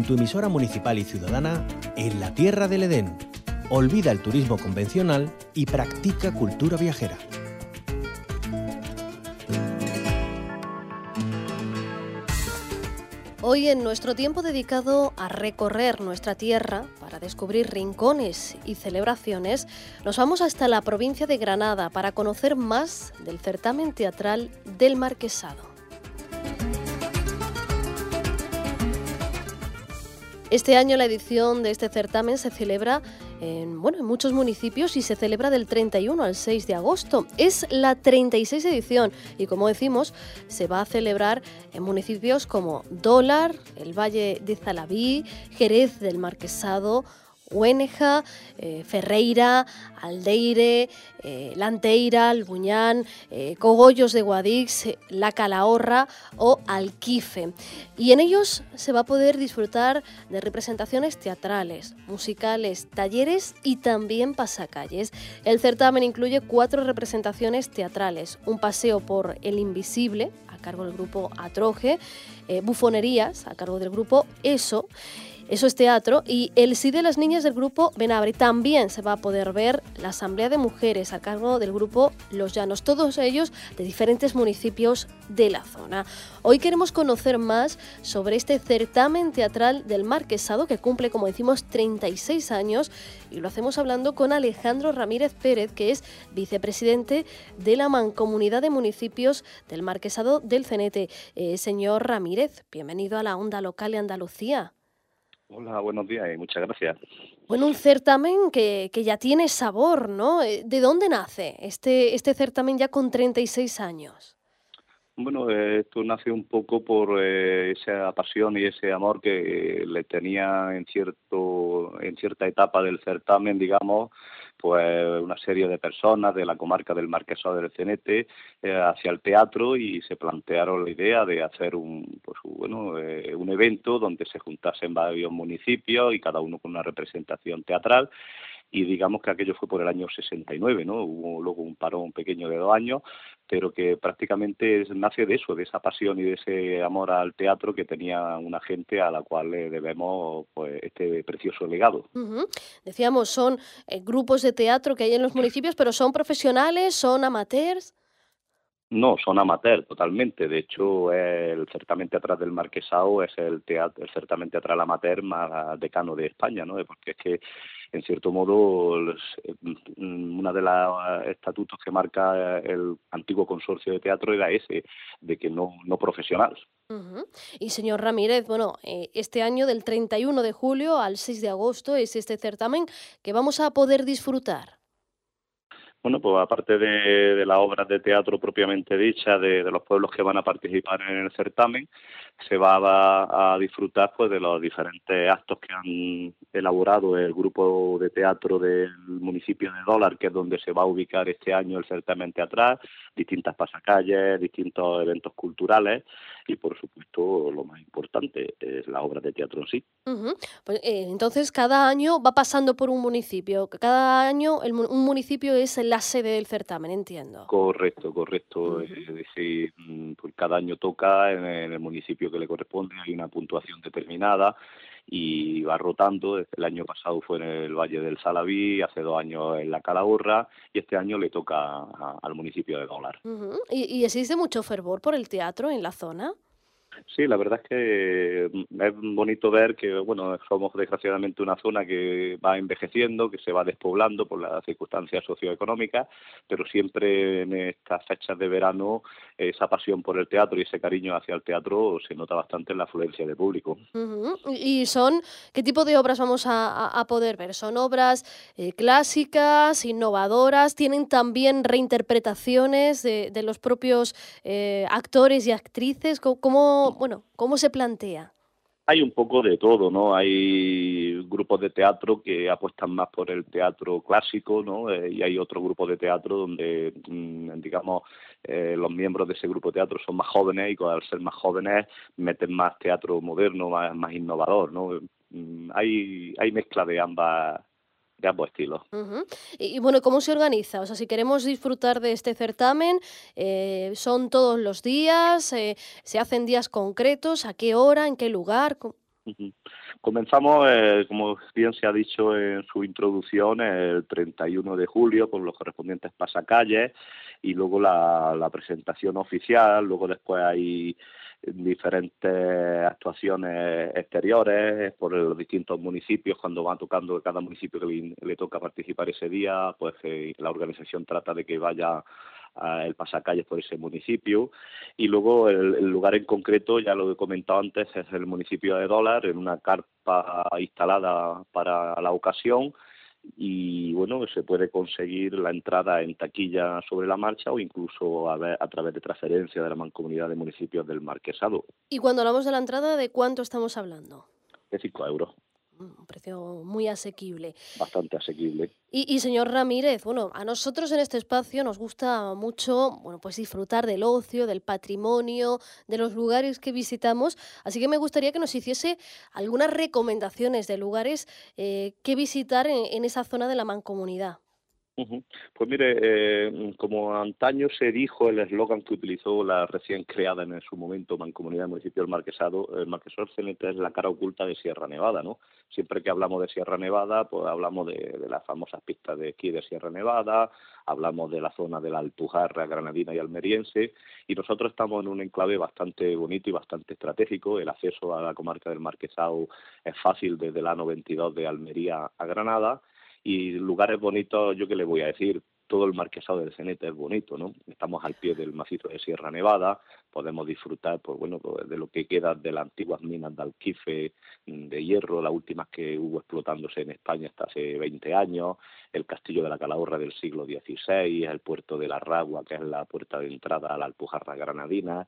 tu emisora municipal y ciudadana en la Tierra del Edén. Olvida el turismo convencional y practica cultura viajera. Hoy, en nuestro tiempo dedicado a recorrer nuestra tierra para descubrir rincones y celebraciones, nos vamos hasta la provincia de Granada para conocer más del certamen teatral del Marquesado. Este año la edición de este certamen se celebra en muchos municipios y se celebra del 31 al 6 de agosto. Es la 36 edición y, como decimos, se va a celebrar en municipios como Dólar, el Valle de Zalabí, Jerez del Marquesado, Güéneja, Ferreira, Aldeire, Lanteira, Albuñán, Cogollos de Guadix, La Calahorra o Alquife. Y en ellos se va a poder disfrutar de representaciones teatrales, musicales, talleres y también pasacalles. El certamen incluye 4 representaciones teatrales, un paseo por el invisible, a cargo del grupo Atroje, bufonerías, a cargo del grupo Eso es teatro, y el sí de las niñas del grupo Benabre. También se va a poder ver la Asamblea de Mujeres a cargo del grupo Los Llanos, todos ellos de diferentes municipios de la zona. Hoy queremos conocer más sobre este certamen teatral del Marquesado, que cumple, como decimos, 36 años, y lo hacemos hablando con Alejandro Ramírez Pérez, que es vicepresidente de la Mancomunidad de Municipios del Marquesado del Cenete. Señor Ramírez, bienvenido a la Onda Local de Andalucía. Hola, buenos días y muchas gracias. Bueno, un certamen que ya tiene sabor, ¿no? ¿De dónde nace este certamen ya con 36 años? Bueno, esto nace un poco por esa pasión y ese amor que le tenía en cierta etapa del certamen, digamos, pues una serie de personas de la comarca del Marquesado del Cenete hacia el teatro, y se plantearon la idea de hacer un evento donde se juntasen varios municipios y cada uno con una representación teatral. Y digamos que aquello fue por el año 69, ¿no? Hubo luego un parón pequeño de 2 años, pero que prácticamente nace de eso, de esa pasión y de ese amor al teatro que tenía una gente a la cual le debemos pues este precioso legado. Uh-huh. Decíamos, son grupos de teatro que hay en los municipios, pero ¿son profesionales, son amateurs? No, son amateurs totalmente. De hecho, el certamen teatral del Marquesado es el certamen teatral amateur más decano de España, ¿no? Porque es que, en cierto modo, uno de los estatutos que marca el antiguo consorcio de teatro era ese, de que no profesional. Uh-huh. Y señor Ramírez, este año del 31 de julio al 6 de agosto es este certamen que vamos a poder disfrutar. Bueno, pues aparte de las obras de teatro propiamente dichas, de los pueblos que van a participar en el certamen, se va a disfrutar pues de los diferentes actos que han elaborado el grupo de teatro del municipio de Dólar, que es donde se va a ubicar este año el certamen teatral, distintas pasacalles, distintos eventos culturales y, por supuesto, lo más importante es la obra de teatro en sí. Uh-huh. Pues, entonces, cada año va pasando por un municipio. Cada año un municipio es la sede del certamen, entiendo. Correcto. Uh-huh. Es decir, pues cada año toca en el municipio que le corresponde, hay una puntuación determinada y va rotando. El año pasado fue en el Valle del Zalabí, hace 2 años en La Calahorra y este año le toca al municipio de Dólar. Uh-huh. ¿Y existe mucho fervor por el teatro en la zona? Sí, la verdad es que es bonito ver que, bueno, somos desgraciadamente una zona que va envejeciendo, que se va despoblando por las circunstancias socioeconómicas, pero siempre en estas fechas de verano esa pasión por el teatro y ese cariño hacia el teatro se nota bastante en la afluencia de público. Uh-huh. ¿Y qué tipo de obras vamos a poder ver? ¿Son obras clásicas, innovadoras? ¿Tienen también reinterpretaciones de los propios actores y actrices? ¿Cómo se plantea? Hay un poco de todo, ¿no? Hay grupos de teatro que apuestan más por el teatro clásico, ¿no? Y hay otro grupo de teatro donde, digamos, los miembros de ese grupo de teatro son más jóvenes y al ser más jóvenes meten más teatro moderno, más innovador, ¿no? Hay mezcla de ambos estilos. Uh-huh. Y bueno, ¿cómo se organiza? O sea, si queremos disfrutar de este certamen, ¿son todos los días? ¿Se hacen días concretos? ¿A qué hora? ¿En qué lugar? Ujú. Comenzamos, como bien se ha dicho en su introducción, el 31 de julio con los correspondientes pasacalles y luego la presentación oficial. Luego después hay diferentes actuaciones exteriores por los distintos municipios. Cuando va tocando cada municipio que le toca participar ese día, pues la organización trata de que vaya el pasacalles por ese municipio. Y luego el lugar en concreto, ya lo he comentado antes, es el municipio de Dólar, en una carpa instalada para la ocasión. Y bueno, se puede conseguir la entrada en taquilla sobre la marcha o incluso a través de transferencia de la Mancomunidad de Municipios del Marquesado, Y cuando hablamos de la entrada, ¿de cuánto estamos hablando? de 5 euros, Un precio muy asequible. bastante asequible. Y señor Ramírez, bueno, a nosotros en este espacio nos gusta mucho, bueno, pues disfrutar del ocio, del patrimonio, de los lugares que visitamos, así que me gustaría que nos hiciese algunas recomendaciones de lugares que visitar en esa zona de la Mancomunidad. Ujú. Pues mire, como antaño se dijo, el eslogan que utilizó la recién creada en su momento Mancomunidad de Municipios del Marquesado, el Marquesado del Cenete es la cara oculta de Sierra Nevada, ¿no? Siempre que hablamos de Sierra Nevada, pues hablamos de las famosas pistas de esquí de Sierra Nevada, hablamos de la zona de la Alpujarra granadina y almeriense, y nosotros estamos en un enclave bastante bonito y bastante estratégico. El acceso a la comarca del Marquesado es fácil desde la A92 de Almería a Granada. Y lugares bonitos, yo qué le voy a decir, todo el Marquesado del Cenete es bonito, ¿no? Estamos al pie del macizo de Sierra Nevada, podemos disfrutar, pues bueno, pues, de lo que queda de las antiguas minas de alquife, de hierro, las últimas que hubo explotándose en España hasta hace 20 años, el castillo de la Calahorra del siglo XVI, el puerto de la Ragua, que es la puerta de entrada a la Alpujarra granadina,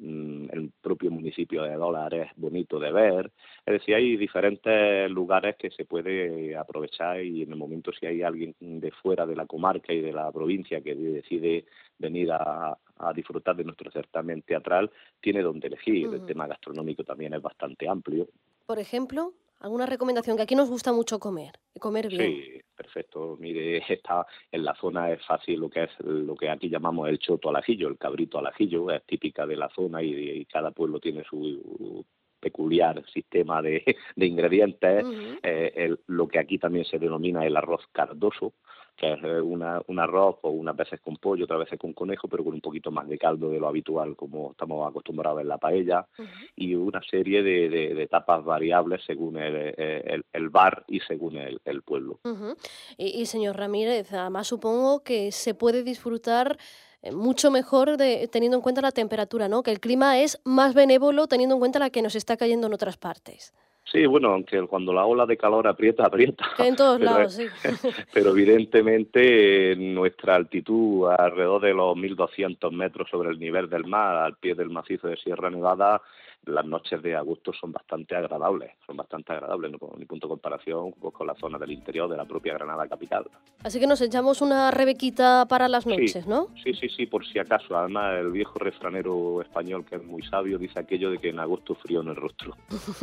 el propio municipio de Dólar es bonito de ver. Es decir, hay diferentes lugares que se puede aprovechar y en el momento si hay alguien de fuera de la comarca y de la provincia que decide venir a disfrutar de nuestro certamen teatral, tiene donde elegir. El tema gastronómico también es bastante amplio. Por ejemplo, alguna recomendación, que aquí nos gusta mucho comer, y comer bien. Sí, perfecto. Mire, está en la zona es fácil lo que aquí llamamos el choto al ajillo, el cabrito al ajillo, es típica de la zona y cada pueblo tiene su peculiar sistema de ingredientes. Lo que aquí también se denomina el arroz cardoso, que es un arroz o unas veces con pollo, otras veces con conejo, pero con un poquito más de caldo de lo habitual, como estamos acostumbrados en la paella, y una serie de tapas variables según el bar y según el pueblo. Y señor Ramírez, además supongo que se puede disfrutar mucho mejor teniendo en cuenta la temperatura, ¿no? Que el clima es más benévolo teniendo en cuenta la que nos está cayendo en otras partes. Sí, bueno, aunque cuando la ola de calor aprieta. Que en todos lados, sí. Pero evidentemente nuestra altitud, alrededor de los 1.200 metros sobre el nivel del mar, al pie del macizo de Sierra Nevada, las noches de agosto son bastante agradables, no con ni punto de comparación pues, con la zona del interior de la propia Granada capital. Así que nos echamos una rebequita para las noches, sí, ¿no? Sí, por si acaso. Además, el viejo refranero español, que es muy sabio, dice aquello de que en agosto frío en el rostro.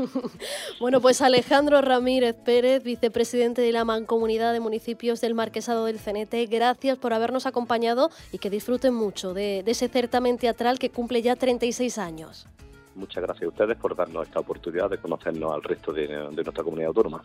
Bueno, pues Alejandro Ramírez Pérez, vicepresidente de la Mancomunidad de Municipios del Marquesado del Cenete, gracias por habernos acompañado y que disfruten mucho de ese certamen teatral que cumple ya 36 años. Muchas gracias a ustedes por darnos esta oportunidad de conocernos al resto de nuestra comunidad autónoma.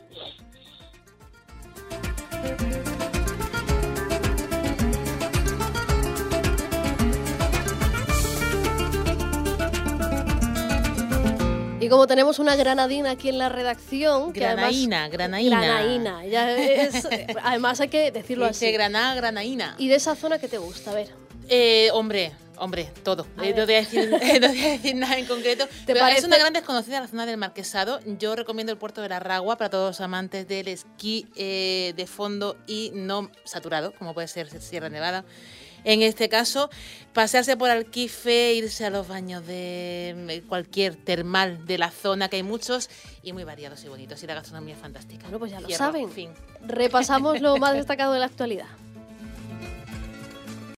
Y como tenemos una granadina aquí en la redacción... Granaína. Granaína, ya es, además hay que decirlo así. Granada, granaína. ¿Y de esa zona qué te gusta? A ver. Hombre, todo. No te voy a decir nada en concreto. Pero es una gran desconocida la zona del Marquesado. Yo recomiendo el puerto de la Ragua para todos los amantes del esquí de fondo y no saturado, como puede ser Sierra Nevada. En este caso, pasearse por Alquife, irse a los baños de cualquier termal de la zona, que hay muchos y muy variados y bonitos. Y la gastronomía es fantástica. Bueno, pues ya lo saben. Fin. Repasamos lo más destacado de la actualidad.